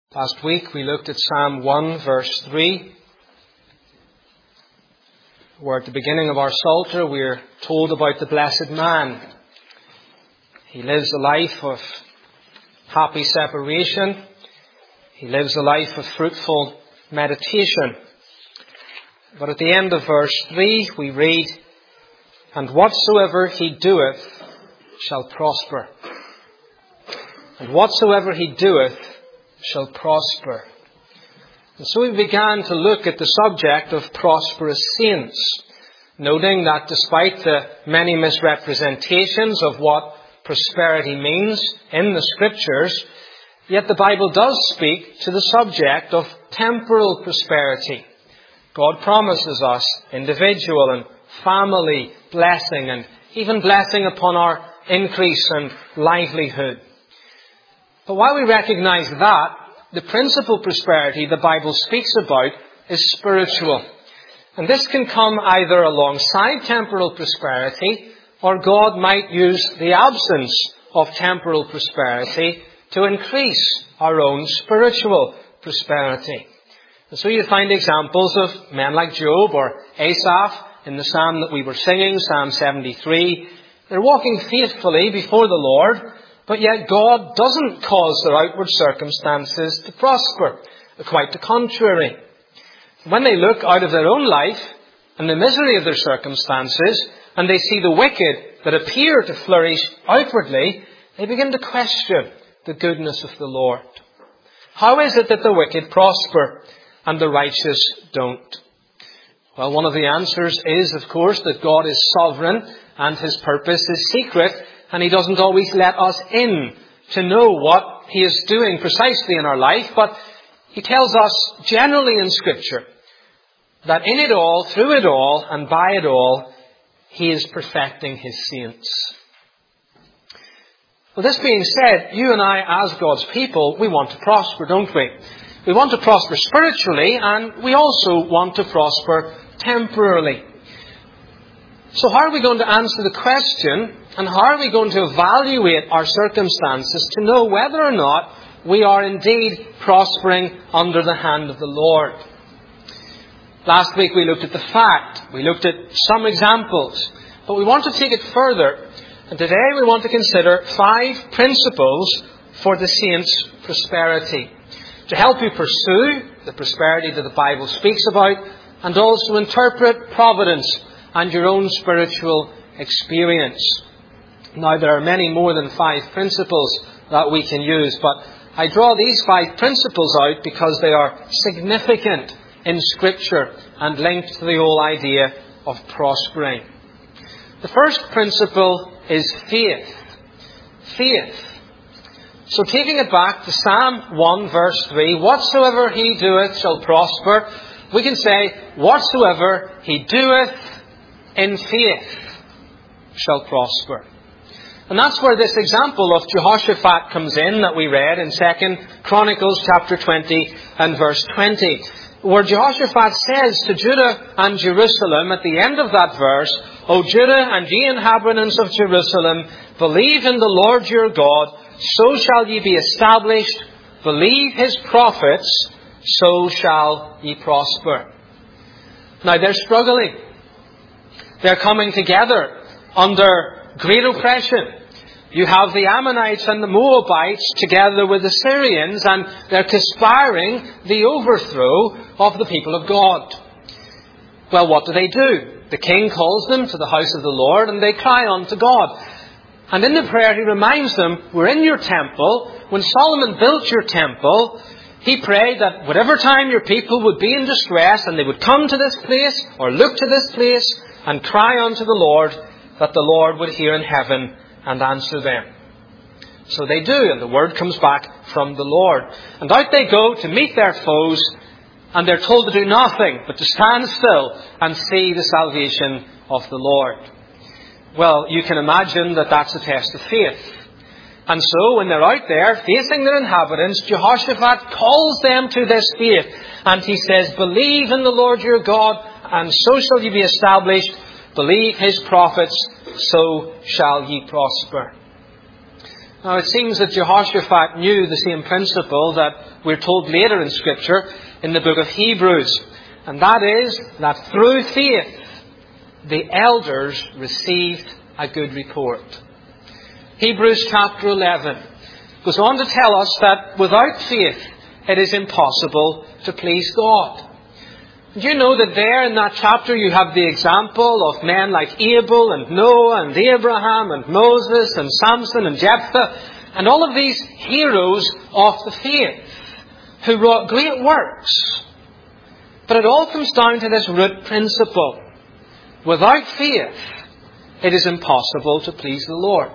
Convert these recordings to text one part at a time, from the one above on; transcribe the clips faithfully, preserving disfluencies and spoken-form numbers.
Last week we looked at Psalm one verse three, where at the beginning of our Psalter we are told about the blessed man. He lives a life of happy separation. He lives a life of fruitful meditation. But at the end of verse three we read, "And whatsoever he doeth shall prosper." And whatsoever he doeth shall prosper. And so we began to look at the subject of prosperous saints, noting that despite the many misrepresentations of what prosperity means in the Scriptures, yet the Bible does speak to the subject of temporal prosperity. God promises us individual and family blessing, and even blessing upon our increase and livelihood. But while we recognize that, the principal prosperity the Bible speaks about is spiritual. And this can come either alongside temporal prosperity, or God might use the absence of temporal prosperity to increase our own spiritual prosperity. And so you find examples of men like Job or Asaph in the psalm that we were singing, Psalm seventy-three. They're walking faithfully before the Lord, but yet God doesn't cause their outward circumstances to prosper. Quite the contrary. When they look out of their own life and the misery of their circumstances, and they see the wicked that appear to flourish outwardly, they begin to question the goodness of the Lord. How is it that the wicked prosper and the righteous don't? Well, one of the answers is, of course, that God is sovereign and His purpose is secret, and He doesn't always let us in to know what He is doing precisely in our life. But He tells us generally in Scripture that in it all, through it all, and by it all, He is perfecting His saints. Well, this being said, you and I, as God's people, we want to prosper, don't we? We want to prosper spiritually, and we also want to prosper temporally. So how are we going to answer the question, and how are we going to evaluate our circumstances to know whether or not we are indeed prospering under the hand of the Lord? Last week we looked at the fact, we looked at some examples, but we want to take it further. And today we want to consider five principles for the saints' prosperity, to help you pursue the prosperity that the Bible speaks about, and also interpret providence and your own spiritual experience. Now, there are many more than five principles that we can use, but I draw these five principles out because they are significant in Scripture and linked to the whole idea of prospering. The first principle is faith. Faith. So taking it back to Psalm one verse three, "Whatsoever he doeth shall prosper," we can say, "Whatsoever he doeth in faith shall prosper." And that's where this example of Jehoshaphat comes in that we read in Second Chronicles chapter twenty and verse twenty, where Jehoshaphat says to Judah and Jerusalem at the end of that verse, "O Judah and ye inhabitants of Jerusalem, believe in the Lord your God, so shall ye be established. Believe His prophets, so shall ye prosper." Now they're struggling. They're coming together under great oppression. You have the Ammonites and the Moabites together with the Syrians, and they're conspiring the overthrow of the people of God. Well, what do they do? The king calls them to the house of the Lord, and they cry unto God. And in the prayer he reminds them, we're in your temple. When Solomon built your temple, he prayed that whatever time your people would be in distress, and they would come to this place or look to this place and cry unto the Lord, that the Lord would hear in heaven and answer them. So they do, and the word comes back from the Lord. And out they go to meet their foes, and they're told to do nothing but to stand still and see the salvation of the Lord. Well, you can imagine that that's a test of faith. And so when they're out there facing their inhabitants, Jehoshaphat calls them to this faith. And he says, "Believe in the Lord your God, and so shall ye be established. Believe His prophets, so shall ye prosper." Now it seems that Jehoshaphat knew the same principle that we're told later in Scripture in the book of Hebrews. And that is that through faith, the elders received a good report. Hebrews chapter eleven goes on to tell us that without faith, it is impossible to please God. Do you know that there in that chapter you have the example of men like Abel and Noah and Abraham and Moses and Samson and Jephthah and all of these heroes of the faith who wrought great works. But it all comes down to this root principle. Without faith, it is impossible to please the Lord.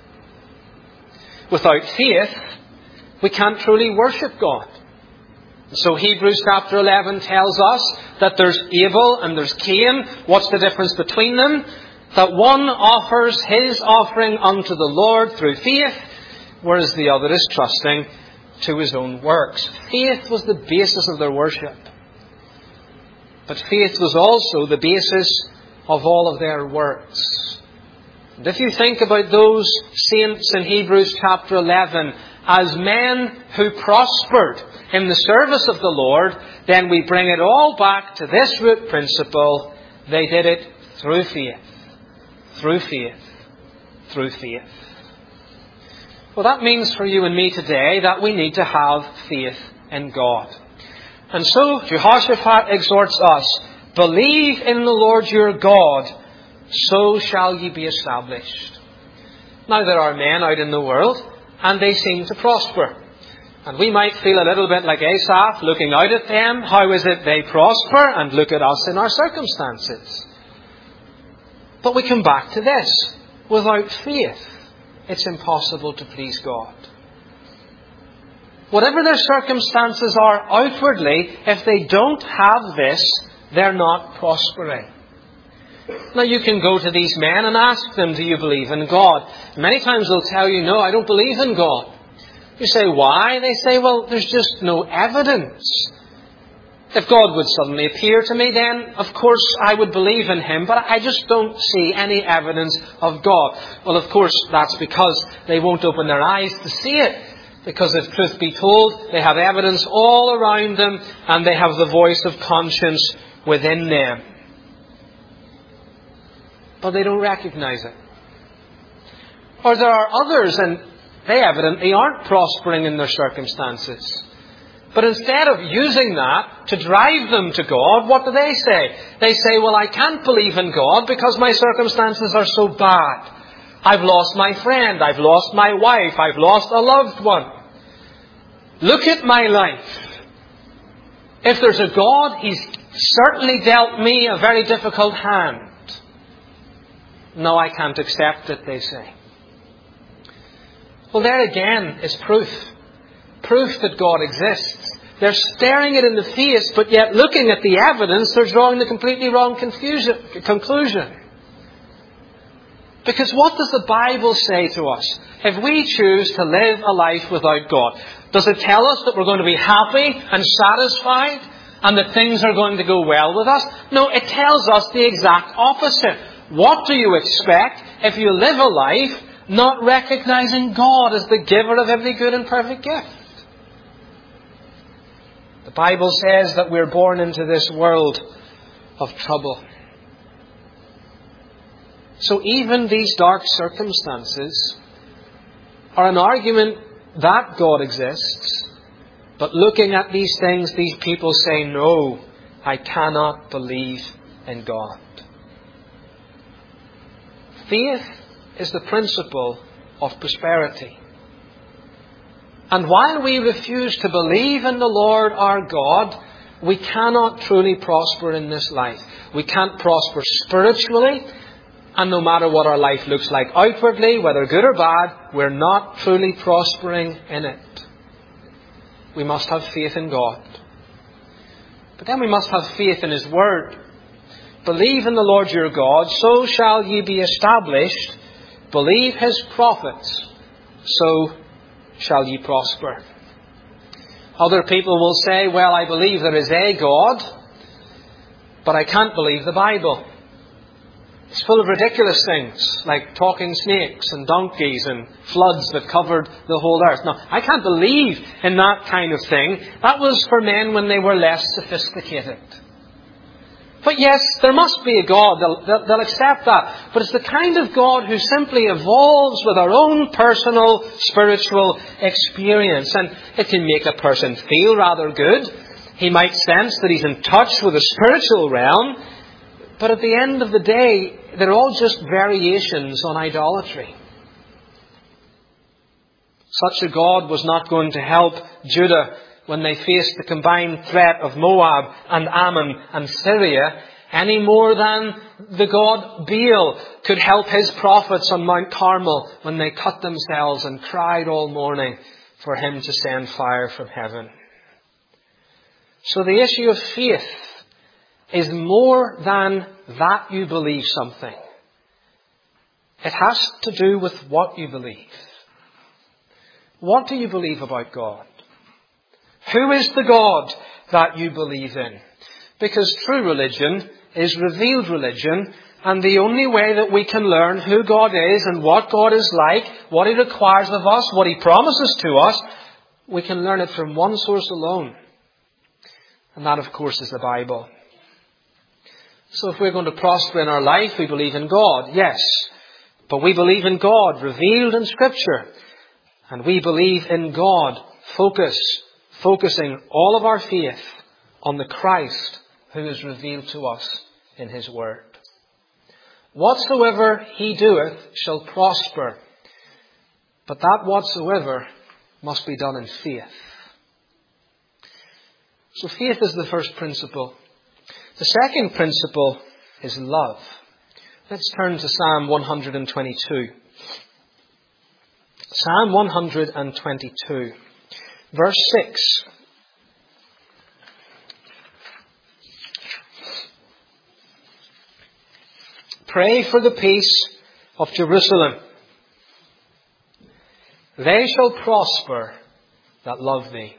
Without faith, we can't truly worship God. So Hebrews chapter eleven tells us that there's Abel and there's Cain. What's the difference between them? That one offers his offering unto the Lord through faith, whereas the other is trusting to his own works. Faith was the basis of their worship. But faith was also the basis of all of their works. And if you think about those saints in Hebrews chapter eleven as men who prospered in the service of the Lord, then we bring it all back to this root principle. They did it through faith. Through faith. Through faith. Well, that means for you and me today that we need to have faith in God. And so Jehoshaphat exhorts us, believe in the Lord your God, so shall ye be established. Now there are men out in the world, and they seem to prosper. And we might feel a little bit like Asaph, looking out at them. How is it they prosper? And look at us in our circumstances. But we come back to this. Without faith, it's impossible to please God. Whatever their circumstances are outwardly, if they don't have this, they're not prospering. Now you can go to these men and ask them, do you believe in God? Many times they'll tell you, no, I don't believe in God. You say, why? They say, well, there's just no evidence. If God would suddenly appear to me, then of course I would believe in Him, but I just don't see any evidence of God. Well, of course, that's because they won't open their eyes to see it. Because if truth be told, they have evidence all around them and they have the voice of conscience within them. But they don't recognize it. Or there are others, and they evidently aren't prospering in their circumstances. But instead of using that to drive them to God, what do they say? They say, well, I can't believe in God because my circumstances are so bad. I've lost my friend, I've lost my wife, I've lost a loved one. Look at my life. If there's a God, He's certainly dealt me a very difficult hand. No, I can't accept it, they say. Well, there again is proof. Proof that God exists. They're staring it in the face, but yet looking at the evidence, they're drawing the completely wrong confusion, conclusion. Because what does the Bible say to us? If we choose to live a life without God, does it tell us that we're going to be happy and satisfied and that things are going to go well with us? No, it tells us the exact opposite. What do you expect if you live a life not recognizing God as the giver of every good and perfect gift? The Bible says that we're born into this world of trouble. So even these dark circumstances are an argument that God exists. But looking at these things, these people say, no, I cannot believe in God. Faith is the principle of prosperity. And while we refuse to believe in the Lord our God, we cannot truly prosper in this life. We can't prosper spiritually. And no matter what our life looks like outwardly, whether good or bad, we're not truly prospering in it. We must have faith in God. But then we must have faith in His Word. Believe in the Lord your God, so shall ye be established. Believe His prophets, so shall ye prosper. Other people will say, well, I believe there is a God, but I can't believe the Bible. It's full of ridiculous things, like talking snakes and donkeys and floods that covered the whole earth. Now, I can't believe in that kind of thing. That was for men when they were less sophisticated. But yes, there must be a God. They'll, they'll, they'll accept that. But it's the kind of God who simply evolves with our own personal spiritual experience. And it can make a person feel rather good. He might sense that he's in touch with the spiritual realm. But at the end of the day, they're all just variations on idolatry. Such a God was not going to help Judah when they faced the combined threat of Moab and Ammon and Syria, any more than the God Baal could help his prophets on Mount Carmel when they cut themselves and cried all morning for him to send fire from heaven. So the issue of faith is more than that you believe something. It has to do with what you believe. What do you believe about God? Who is the God that you believe in? Because true religion is revealed religion, and the only way that we can learn who God is and what God is like, what He requires of us, what He promises to us, we can learn it from one source alone. And that, of course, is the Bible. So if we're going to prosper in our life, we believe in God, yes. But we believe in God revealed in Scripture. And we believe in God focus, focusing all of our faith on the Christ who is revealed to us in His Word. Whatsoever He doeth shall prosper. But that whatsoever must be done in faith. So faith is the first principle. The second principle is love. Let's turn to Psalm one twenty-two. Psalm one twenty-two, verse six. Pray for the peace of Jerusalem. They shall prosper that love thee.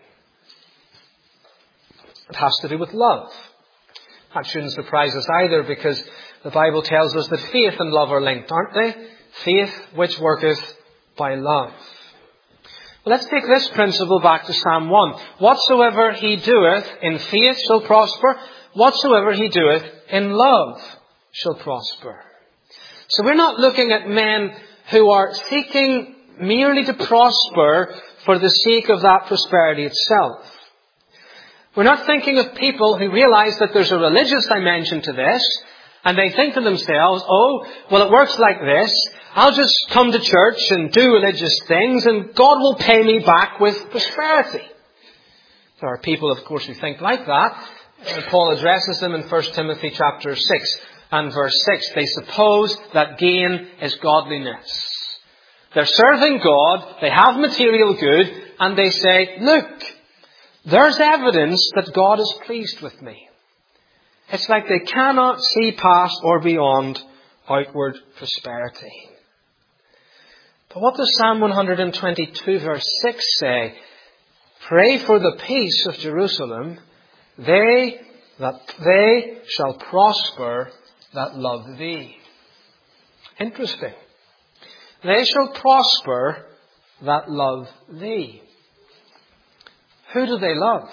It has to do with love. That shouldn't surprise us either, because the Bible tells us that faith and love are linked, aren't they? Faith which worketh by love. Well, let's take this principle back to Psalm one. Whatsoever he doeth in faith shall prosper. Whatsoever he doeth in love shall prosper. So we're not looking at men who are seeking merely to prosper for the sake of that prosperity itself. We're not thinking of people who realize that there's a religious dimension to this, and they think to themselves, oh, well, it works like this. I'll just come to church and do religious things, and God will pay me back with prosperity. There are people, of course, who think like that. Paul addresses them in First Timothy chapter six and verse six. They suppose that gain is godliness. They're serving God, they have material good, and they say, look, there's evidence that God is pleased with me. It's like they cannot see past or beyond outward prosperity. But what does Psalm one twenty-two verse six say? Pray for the peace of Jerusalem. They, that they shall prosper that love thee. Interesting. They shall prosper that love thee. Who do they love?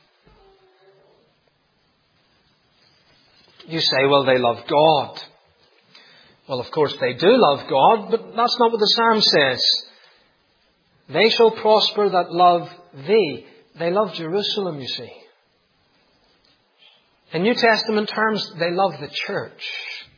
You say, well, they love God. Well, of course they do love God, but that's not what the Psalm says. They shall prosper that love thee. They love Jerusalem, you see. In New Testament terms, they love the church.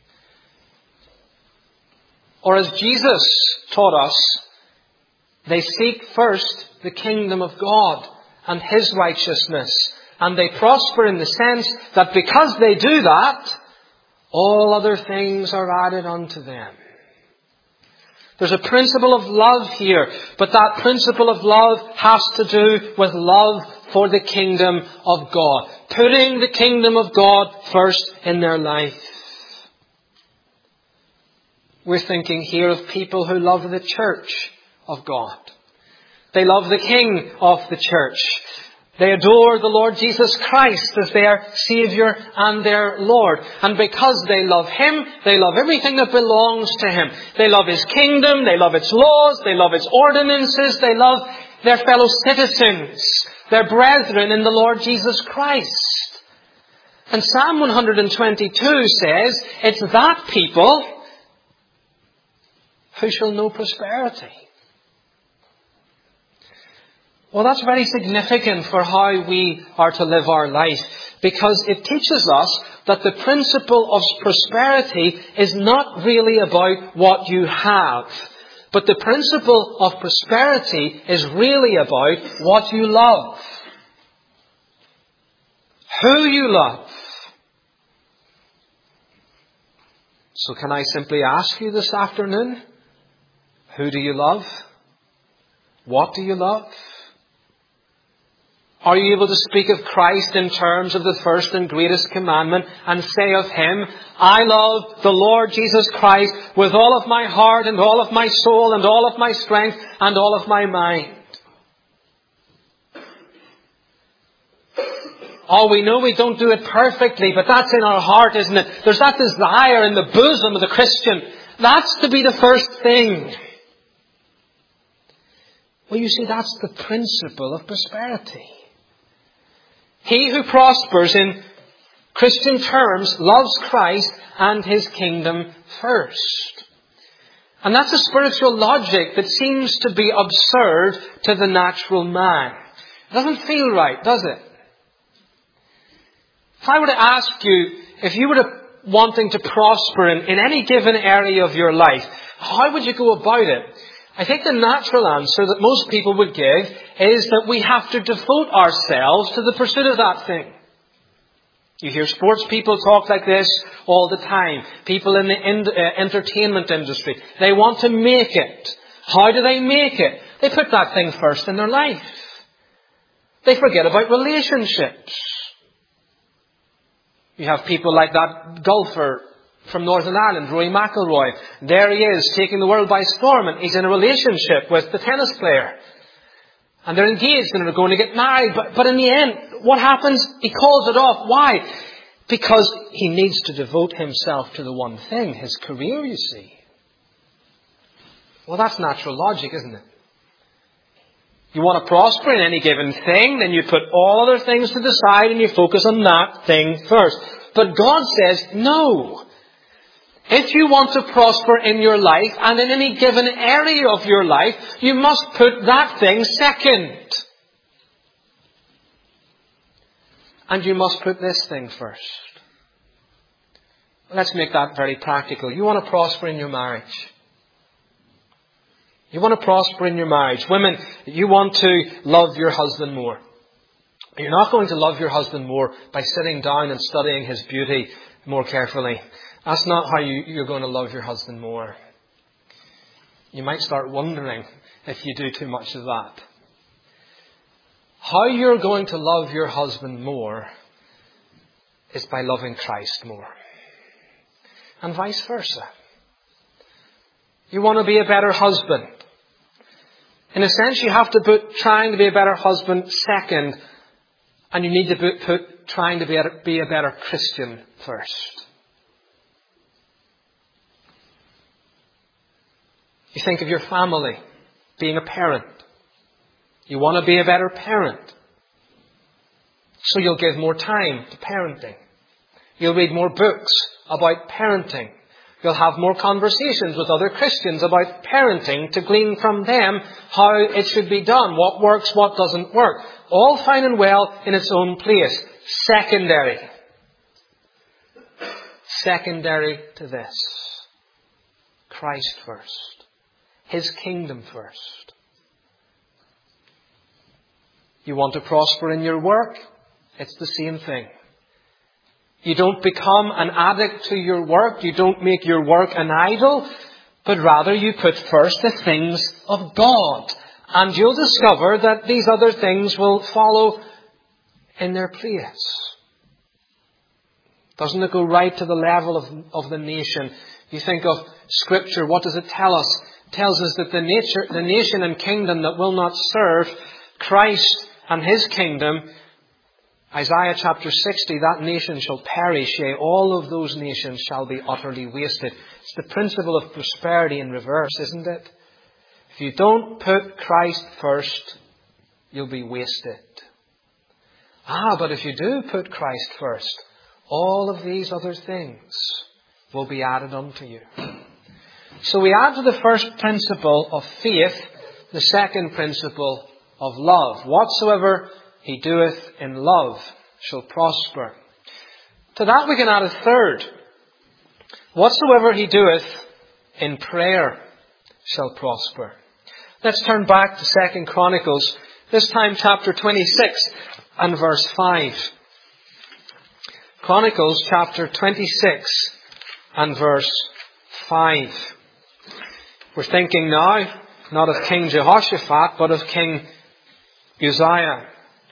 Or as Jesus taught us, they seek first the kingdom of God and His righteousness. And they prosper in the sense that because they do that, all other things are added unto them. There's a principle of love here, but that principle of love has to do with love for the kingdom of God. Putting the kingdom of God first in their life. We're thinking here of people who love the church of God. They love the King of the church. They adore the Lord Jesus Christ as their Saviour and their Lord. And because they love Him, they love everything that belongs to Him. They love His kingdom, they love its laws, they love its ordinances, they love their fellow citizens, their brethren in the Lord Jesus Christ. And Psalm one twenty-two says, it's that people who shall know prosperity. Well, that's very significant for how we are to live our life, because it teaches us that the principle of prosperity is not really about what you have, but the principle of prosperity is really about what you love, who you love. So can I simply ask you this afternoon, who do you love? What do you love? Are you able to speak of Christ in terms of the first and greatest commandment and say of Him, I love the Lord Jesus Christ with all of my heart and all of my soul and all of my strength and all of my mind? Oh, we know we don't do it perfectly, but that's in our heart, isn't it? There's that desire in the bosom of the Christian. That's to be the first thing. Well, you see, that's the principle of prosperity. He who prospers in Christian terms loves Christ and His kingdom first. And that's a spiritual logic that seems to be absurd to the natural man. It doesn't feel right, does it? If I were to ask you, if you were to, wanting to prosper in, in any given area of your life, how would you go about it? I think the natural answer that most people would give is that we have to devote ourselves to the pursuit of that thing. You hear sports people talk like this all the time. People in the in, uh, entertainment industry. They want to make it. How do they make it? They put that thing first in their life. They forget about relationships. You have people like that golfer from Northern Ireland, Rory McIlroy. There he is, taking the world by storm, and he's in a relationship with the tennis player. And they're engaged and they're going to get married. But, but in the end, what happens? He calls it off. Why? Because he needs to devote himself to the one thing, his career, you see. Well, that's natural logic, isn't it? You want to prosper in any given thing, then you put all other things to the side and you focus on that thing first. But God says, no. If you want to prosper in your life and in any given area of your life, you must put that thing second. And you must put this thing first. Let's make that very practical. You want to prosper in your marriage. You want to prosper in your marriage. Women, you want to love your husband more. You're not going to love your husband more by sitting down and studying his beauty more carefully. That's not how you, you're going to love your husband more. You might start wondering if you do too much of that. How you're going to love your husband more is by loving Christ more. And vice versa. You want to be a better husband. In a sense, you have to put trying to be a better husband second, and you need to put, put trying to be a, be a better Christian first. You think of your family, being a parent. You want to be a better parent. So you'll give more time to parenting. You'll read more books about parenting. You'll have more conversations with other Christians about parenting to glean from them how it should be done, what works, what doesn't work. All fine and well in its own place. Secondary. Secondary to this. Christ first. His kingdom first. You want to prosper in your work? It's the same thing. You don't become an addict to your work. You don't make your work an idol. But rather you put first the things of God. And you'll discover that these other things will follow in their place. Doesn't it go right to the level of, of the nation? You think of Scripture. What does it tell us? It tells us that the, nature, the nation and kingdom that will not serve Christ and His kingdom, Isaiah chapter sixty, that nation shall perish, yea, all of those nations shall be utterly wasted. It's the principle of prosperity in reverse, isn't it? If you don't put Christ first, you'll be wasted. Ah, but if you do put Christ first, all of these other things will be added unto you. So we add to the first principle of faith the second principle of love. Whatsoever he doeth in love shall prosper. To that we can add a third. Whatsoever he doeth in prayer shall prosper. Let's turn back to Second Chronicles, this time chapter twenty-six and verse five. Chronicles chapter twenty-six and verse five. We're thinking now not of King Jehoshaphat, but of King Uzziah.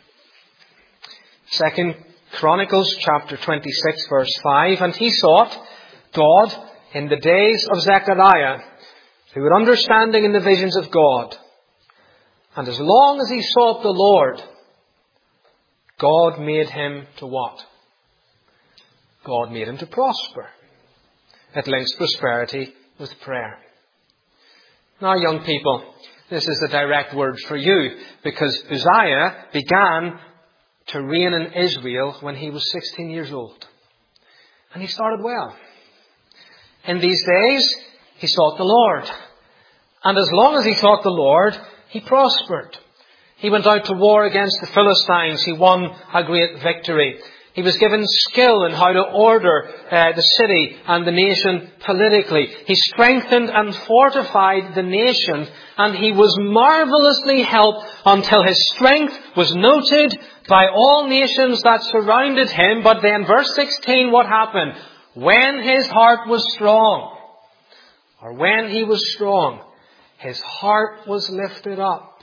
Second Chronicles chapter twenty-six verse five. And he sought God in the days of Zechariah, who had understanding in the visions of God. And as long as he sought the Lord, God made him to what? God made him to prosper. It links prosperity with prayer. Now, young people, this is a direct word for you, because Uzziah began to reign in Israel when he was sixteen years old. And he started well. In these days, he sought the Lord. And as long as he sought the Lord, he prospered. He went out to war against the Philistines. He won a great victory. He was given skill in how to order uh, the city and the nation politically. He strengthened and fortified the nation, and he was marvelously helped until his strength was noted by all nations that surrounded him. But then, verse sixteen, what happened? When his heart was strong, or when he was strong, his heart was lifted up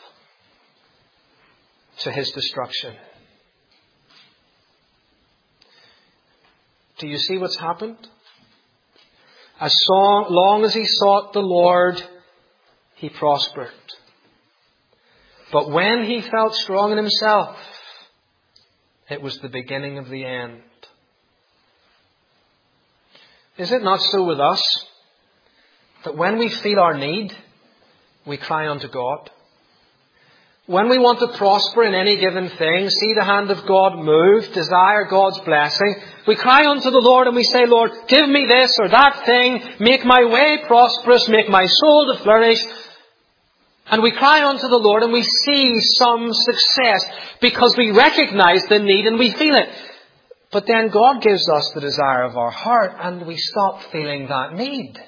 to his destruction. Do you see what's happened? As long as he sought the Lord, he prospered. But when he felt strong in himself, it was the beginning of the end. Is it not so with us, that when we feel our need, we cry unto God? When we want to prosper in any given thing, see the hand of God move, desire God's blessing, we cry unto the Lord and we say, Lord, give me this or that thing, make my way prosperous, make my soul to flourish. And we cry unto the Lord and we see some success because we recognize the need and we feel it. But then God gives us the desire of our heart and we stop feeling that need.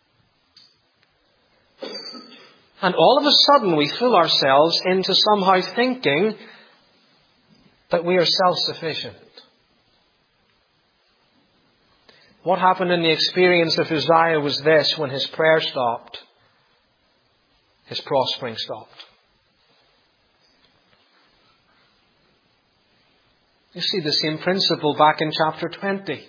And all of a sudden we fool ourselves into somehow thinking that we are self-sufficient. What happened in the experience of Uzziah was this: when his prayer stopped, his prospering stopped. You see the same principle back in chapter twenty.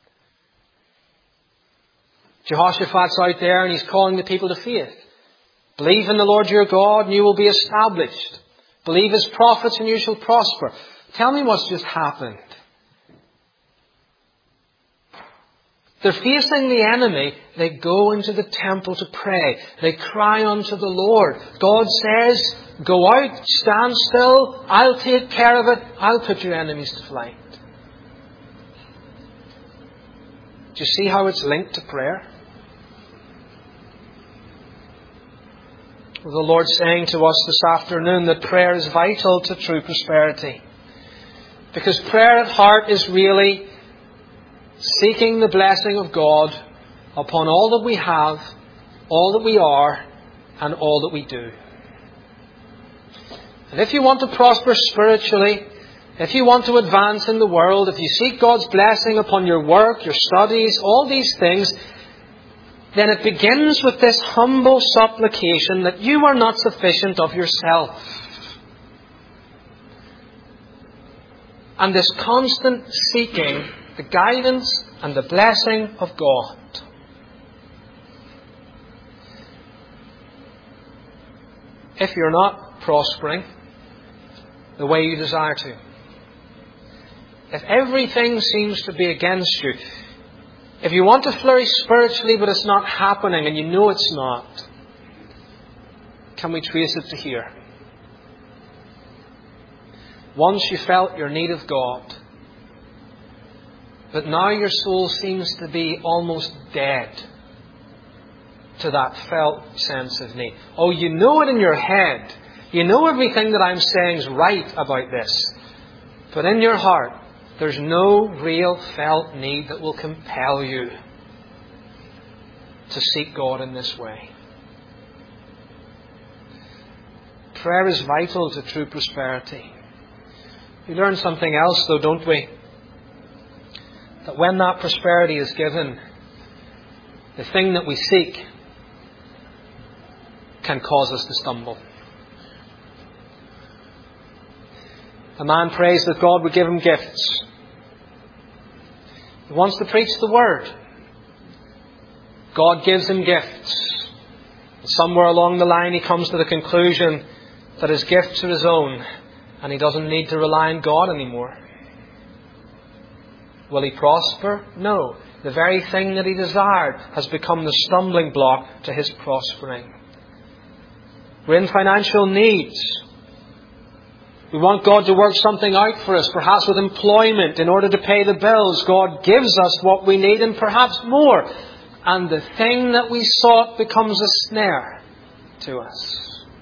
Jehoshaphat's out there and he's calling the people to faith. Believe in the Lord your God and you will be established. Believe his prophets and you shall prosper. Tell me what's just happened. They're facing the enemy. They go into the temple to pray. They cry unto the Lord. God says, go out, stand still. I'll take care of it. I'll put your enemies to flight. Do you see how it's linked to prayer? The Lord's saying to us this afternoon that prayer is vital to true prosperity. Because prayer at heart is really seeking the blessing of God upon all that we have, all that we are, and all that we do. And if you want to prosper spiritually, if you want to advance in the world, if you seek God's blessing upon your work, your studies, all these things, then it begins with this humble supplication that you are not sufficient of yourself. And this constant seeking the guidance and the blessing of God. If you're not prospering, the way you desire to. If everything seems to be against you, if you want to flourish spiritually but it's not happening and you know it's not, can we trace it to here? Once you felt your need of God, but now your soul seems to be almost dead to that felt sense of need. Oh, you know it in your head. You know everything that I'm saying is right about this. But in your heart, there's no real felt need that will compel you to seek God in this way. Prayer is vital to true prosperity. We learn something else though, don't we? That when that prosperity is given, the thing that we seek can cause us to stumble. A man prays that God would give him gifts. He wants to preach the Word. God gives him gifts. Somewhere along the line he comes to the conclusion that his gifts are his own and he doesn't need to rely on God anymore. Will he prosper? No. The very thing that he desired has become the stumbling block to his prospering. We're in financial needs. We want God to work something out for us, perhaps with employment in order to pay the bills. God gives us what we need and perhaps more. And the thing that we sought becomes a snare to us.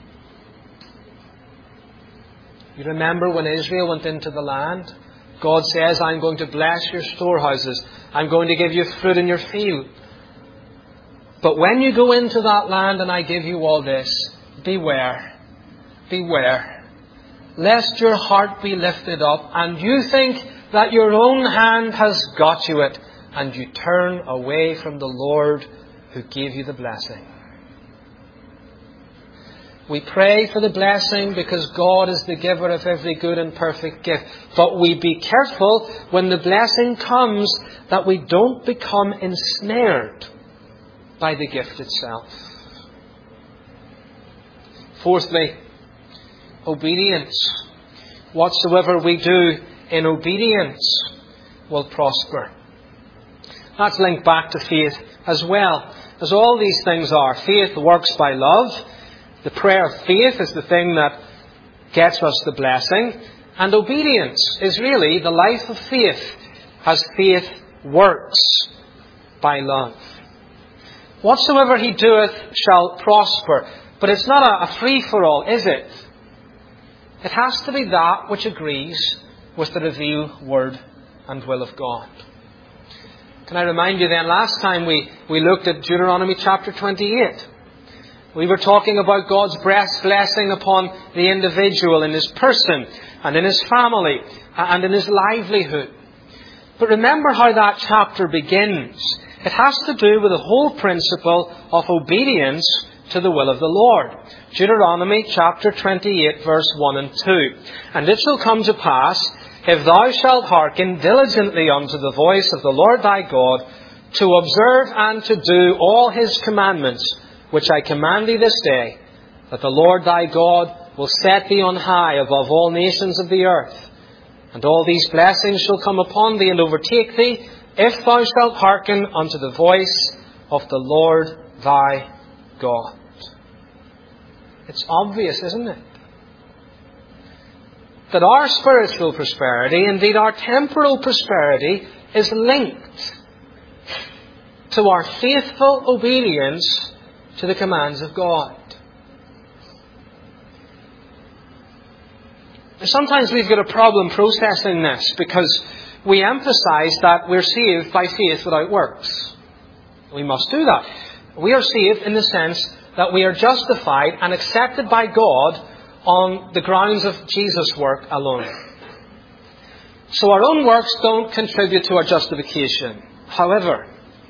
You remember when Israel went into the land? God says, I'm going to bless your storehouses. I'm going to give you fruit in your field. But when you go into that land and I give you all this, beware, beware, lest your heart be lifted up and you think that your own hand has got you it and you turn away from the Lord who gave you the blessing. We pray for the blessing because God is the giver of every good and perfect gift. But we be careful when the blessing comes that we don't become ensnared by the gift itself. Fourthly, obedience. Whatsoever we do in obedience will prosper. That's linked back to faith as well, as all these things are. Faith works by love. The prayer of faith is the thing that gets us the blessing. And obedience is really the life of faith, as faith works by love. Whatsoever he doeth shall prosper. But it's not a, a free-for-all, is it? It has to be that which agrees with the revealed word and will of God. Can I remind you then, last time we, we looked at Deuteronomy chapter twenty-eight. We were talking about God's blessing upon the individual in his person and in his family and in his livelihood. But remember how that chapter begins. It has to do with the whole principle of obedience to the will of the Lord. Deuteronomy chapter twenty-eight, verse one and two. And it shall come to pass, if thou shalt hearken diligently unto the voice of the Lord thy God, to observe and to do all his commandments, which I command thee this day, that the Lord thy God will set thee on high above all nations of the earth. And all these blessings shall come upon thee and overtake thee, if thou shalt hearken unto the voice of the Lord thy God. It's obvious, isn't it? That our spiritual prosperity, indeed our temporal prosperity, is linked to our faithful obedience to the commands of God. Sometimes we've got a problem processing this because we emphasize that we're saved by faith without works. We must do that. We are saved in the sense that we are justified and accepted by God on the grounds of Jesus' work alone. So our own works don't contribute to our justification. However,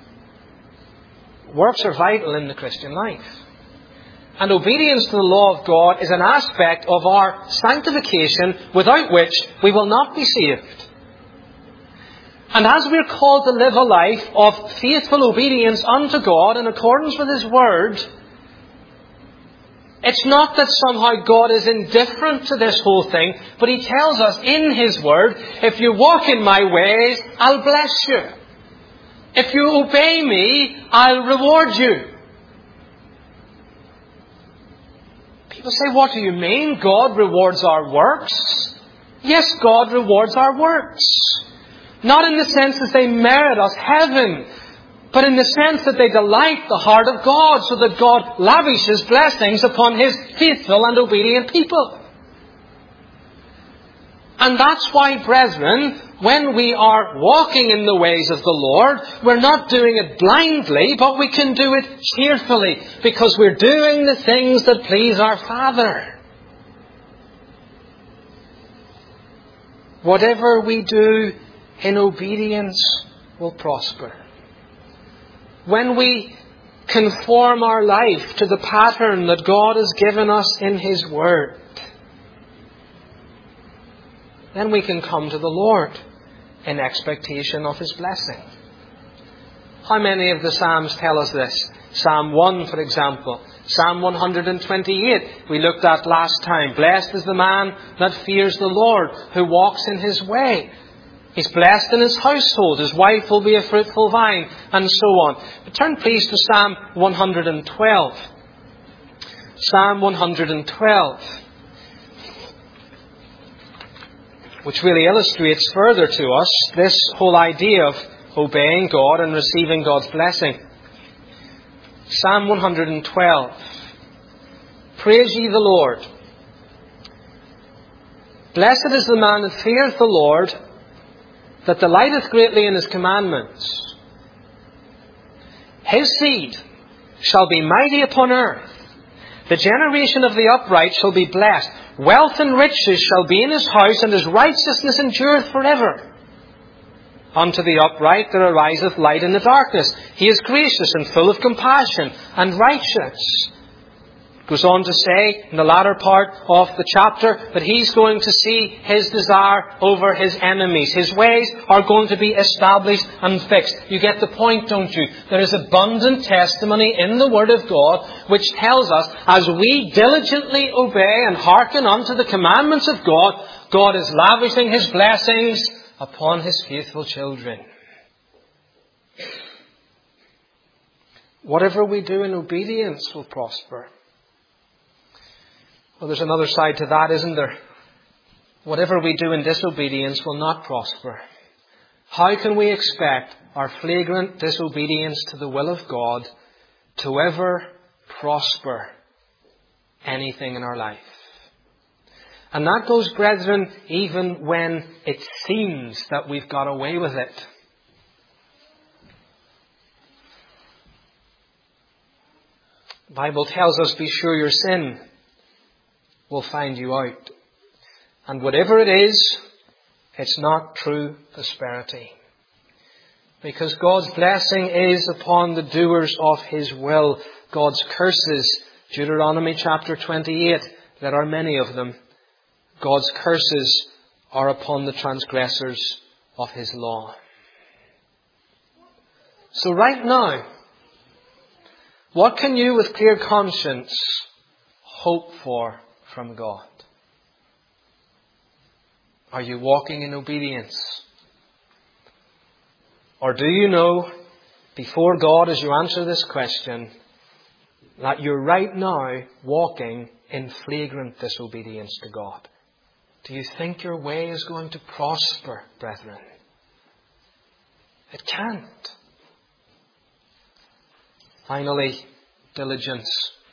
works are vital in the Christian life. And obedience to the law of God is an aspect of our sanctification without which we will not be saved. And as we are called to live a life of faithful obedience unto God in accordance with His Word, It's not that somehow God is indifferent to this whole thing, but He tells us in His Word, if you walk in my ways, I'll bless you. If you obey me, I'll reward you. People say, what do you mean? God rewards our works? Yes, God rewards our works. Not in the sense that they merit us heaven, but in the sense that they delight the heart of God, so that God lavishes blessings upon His faithful and obedient people. And that's why, brethren, when we are walking in the ways of the Lord, we're not doing it blindly, but we can do it cheerfully, because we're doing the things that please our Father. Whatever we do in obedience will prosper. When we conform our life to the pattern that God has given us in His Word, then we can come to the Lord in expectation of His blessing. How many of the Psalms tell us this? Psalm one, for example. Psalm one hundred twenty-eight, we looked at last time. Blessed is the man that fears the Lord, who walks in His way. He's blessed in his household. His wife will be a fruitful vine, and so on. But turn please to Psalm one hundred twelve. Psalm one hundred twelve. Which really illustrates further to us this whole idea of obeying God and receiving God's blessing. Psalm one hundred twelve. Praise ye the Lord. Blessed is the man that feareth the Lord, that delighteth greatly in His commandments. His seed shall be mighty upon earth. The generation of the upright shall be blessed. Wealth and riches shall be in his house, and his righteousness endureth forever. Unto the upright there ariseth light in the darkness. He is gracious and full of compassion and righteous. Goes on to say in the latter part of the chapter that he's going to see his desire over his enemies. His ways are going to be established and fixed. You get the point, don't you? There is abundant testimony in the Word of God which tells us as we diligently obey and hearken unto the commandments of God, God is lavishing His blessings upon His faithful children. Whatever we do in obedience will prosper. Well, there's another side to that, isn't there? Whatever we do in disobedience will not prosper. How can we expect our flagrant disobedience to the will of God to ever prosper anything in our life? And that goes, brethren, even when it seems that we've got away with it. The Bible tells us, be sure your sin will find you out. And whatever it is, it's not true prosperity. Because God's blessing is upon the doers of His will. God's curses, Deuteronomy chapter twenty-eight, there are many of them. God's curses are upon the transgressors of His law. So right now, what can you with clear conscience hope for from God? Are you walking in obedience? Or do you know before God, as you answer this question, that you're right now walking in flagrant disobedience to God? Do you think your way is going to prosper, brethren? It can't. Finally, diligence.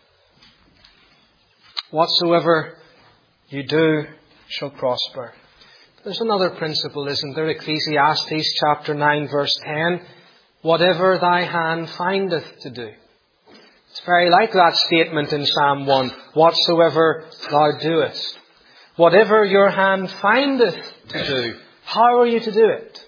Whatsoever you do shall prosper. There's another principle, isn't there? Ecclesiastes chapter nine verse ten. Whatever thy hand findeth to do. It's very like that statement in Psalm one. Whatsoever thou doest. Whatever your hand findeth to do. How are you to do it?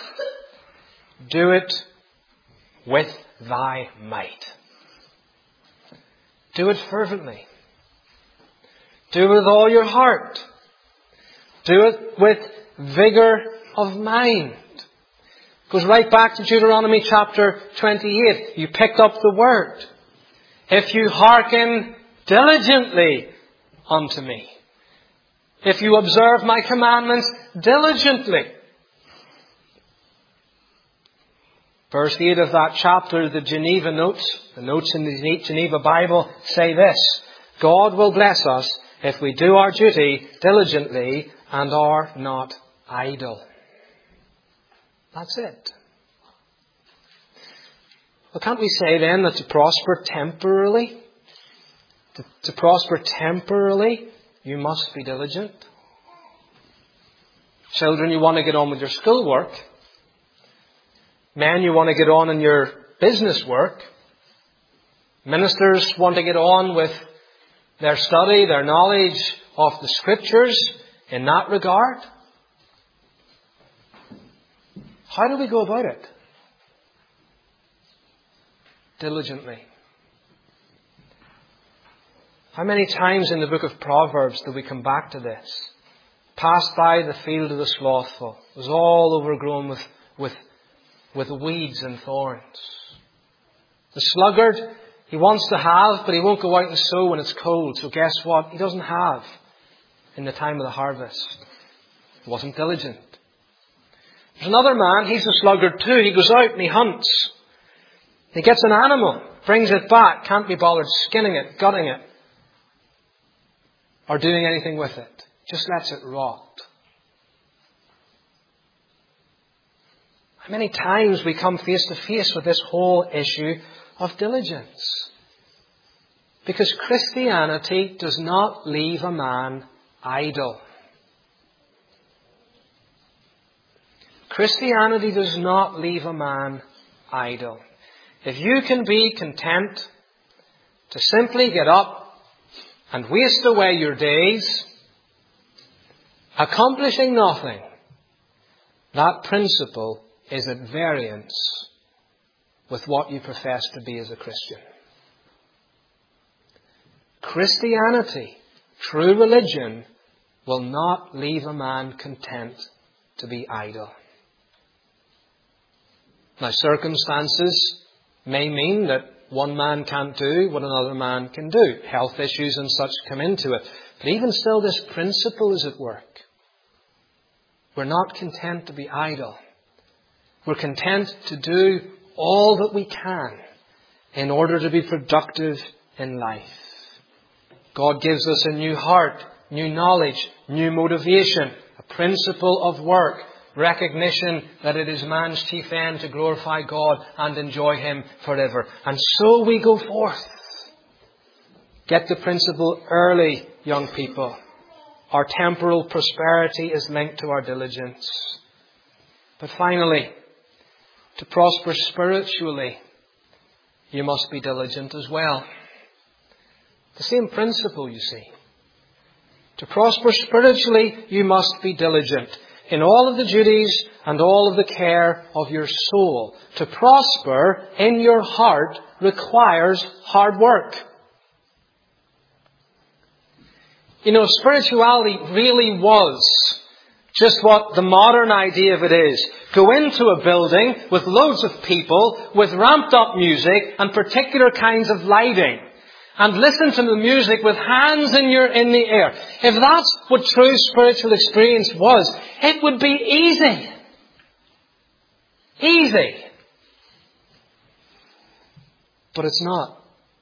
Do it with thy might. Do it fervently. Do it with all your heart. Do it with vigour of mind. Goes right back to Deuteronomy chapter twenty-eight. You picked up the word. If you hearken diligently unto me. If you observe my commandments diligently. Verse eight of that chapter, the Geneva Notes, the notes in the Geneva Bible say this: God will bless us if we do our duty diligently and are not idle. That's it. Well, can't we say then that to prosper temporarily, to, to prosper temporarily, you must be diligent? Children, you want to get on with your schoolwork. Men, you want to get on in your business work. Ministers want to get on with their study, their knowledge of the Scriptures in that regard. How do we go about it? Diligently. How many times in the book of Proverbs do we come back to this? Passed by the field of the slothful. It was all overgrown with, with, with weeds and thorns. The sluggard, he wants to have, but he won't go out and sow when it's cold. So guess what? He doesn't have in the time of the harvest. He wasn't diligent. There's another man, he's a sluggard too. He goes out and he hunts. He gets an animal, brings it back, can't be bothered skinning it, gutting it, or doing anything with it. Just lets it rot. How many times we come face to face with this whole issue of diligence? Because Christianity does not leave a man idle. Christianity does not leave a man idle. If you can be content to simply get up and waste away your days, accomplishing nothing, that principle is at variance with what you profess to be as a Christian. Christianity, true religion, will not leave a man content to be idle. Now, circumstances may mean that one man can't do what another man can do. Health issues and such come into it. But even still, this principle is at work. We're not content to be idle. We're content to do all that we can in order to be productive in life. God gives us a new heart, new knowledge, new motivation, a principle of work, recognition that it is man's chief end to glorify God and enjoy Him forever. And so we go forth. Get the principle early, young people. Our temporal prosperity is linked to our diligence. But finally, to prosper spiritually, you must be diligent as well. The same principle, you see. To prosper spiritually, you must be diligent in all of the duties and all of the care of your soul. To prosper in your heart requires hard work. You know, spirituality really was just what the modern idea of it is. Go into a building with loads of people, with ramped up music and particular kinds of lighting, and listen to the music with hands in your in the air. If that's what true spiritual experience was, it would be easy. Easy. But it's not.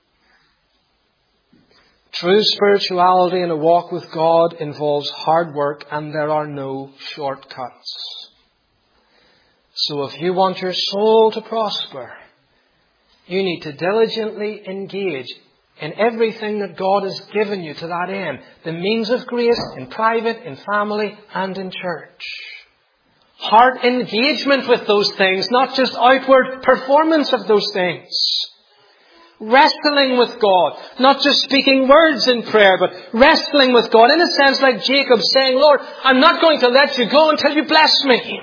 True spirituality and a walk with God involves hard work, and there are no shortcuts. So if you want your soul to prosper, you need to diligently engage in everything that God has given you to that end. The means of grace in private, in family, and in church. Heart engagement with those things, not just outward performance of those things. Wrestling with God, not just speaking words in prayer, but wrestling with God. In a sense like Jacob saying, Lord, I'm not going to let you go until you bless me.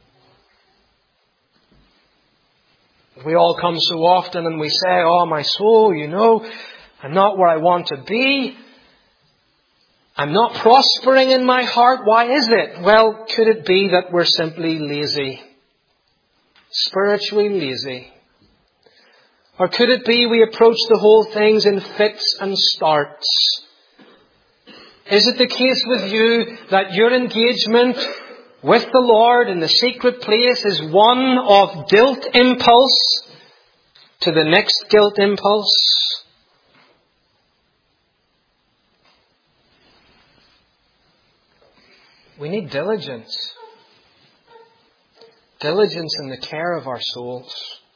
We all come so often and we say, oh, my soul, you know, I'm not where I want to be. I'm not prospering in my heart. Why is it? Well, could it be that we're simply lazy? Spiritually lazy. Or could it be we approach the whole things in fits and starts? Is it the case with you that your engagement with the Lord in the secret place is one of guilt impulse to the next guilt impulse? We need diligence. Diligence in the care of our souls.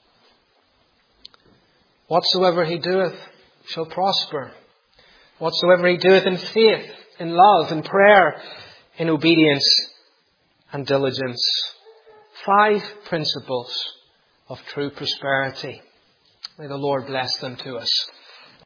Whatsoever he doeth shall prosper. Whatsoever he doeth in faith, in love, in prayer, in obedience and diligence. Five principles of true prosperity. May the Lord bless them to us.